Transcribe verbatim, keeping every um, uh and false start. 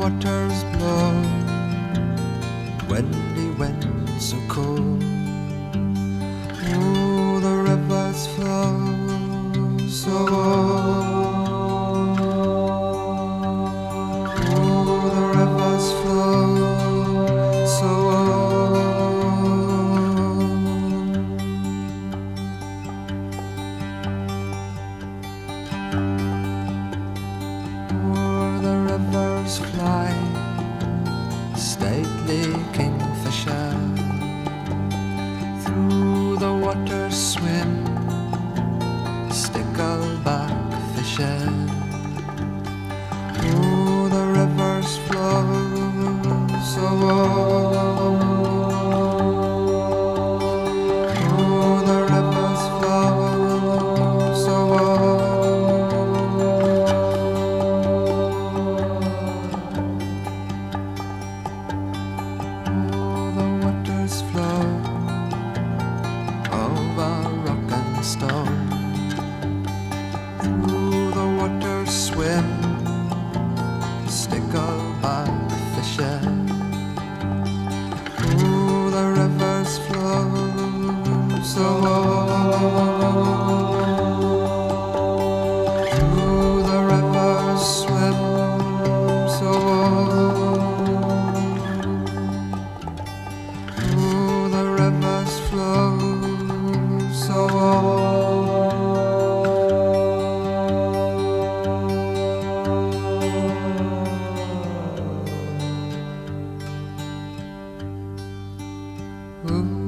waters blow, windy wind so cold. Oh, the rivers flow so old. Oh, the rivers flow so old. The rivers fly, stately kingfisher, through the water swim, stickleback fishing. Oh, the rivers flow so old. Oh, the rivers flow so flow over rock and stone. Through the water swim, stickleback fishing. Oh, the rivers flow so old. Through the rivers swim so old. The rivers flow so old.